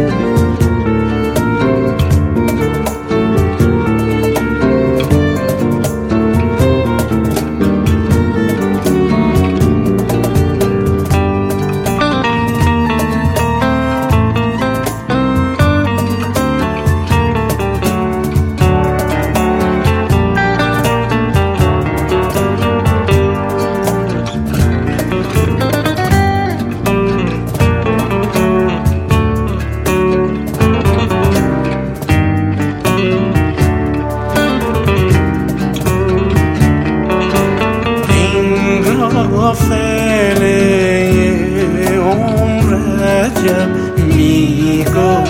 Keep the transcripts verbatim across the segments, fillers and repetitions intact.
فعله عمر عجب می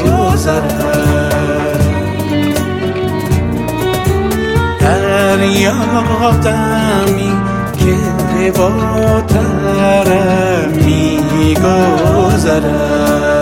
گذرد، در یادمی که با ترم می گذرد.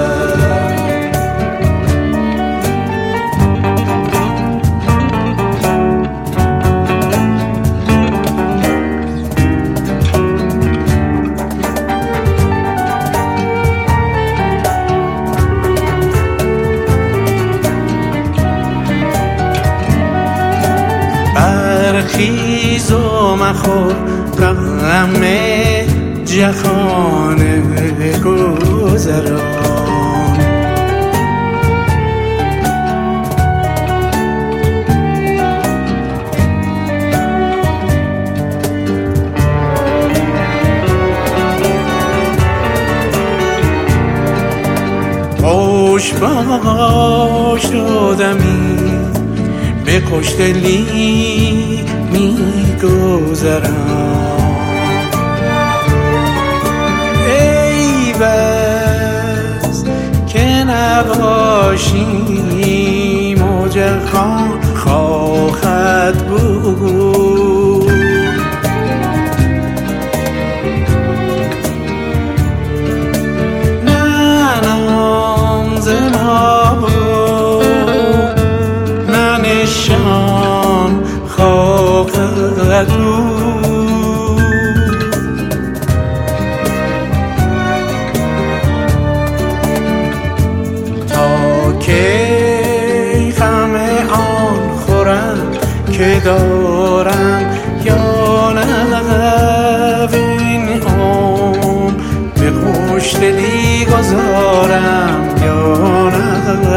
برخیز و مخور غم جهان گذران، خوش باش دادمی به خوشدلی می گذرم. ای بس که نباشیم و جهان خواهد بود، نه نام ز ما بود، نه نشان خواهد بود. تا کی غم آن خورم که دارم یا نه، این عمر به خوشدلی گذارم یا نه.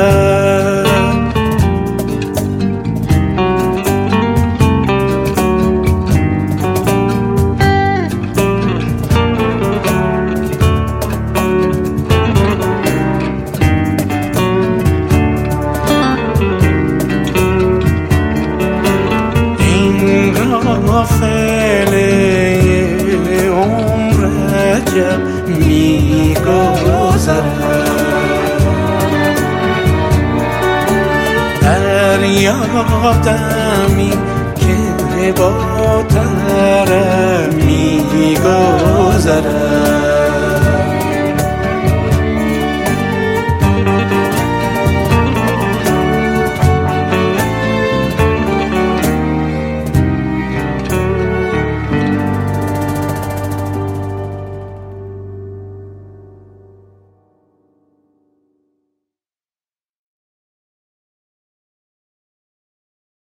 فعله عمر عجب می گذرد، در یادمی که با ترم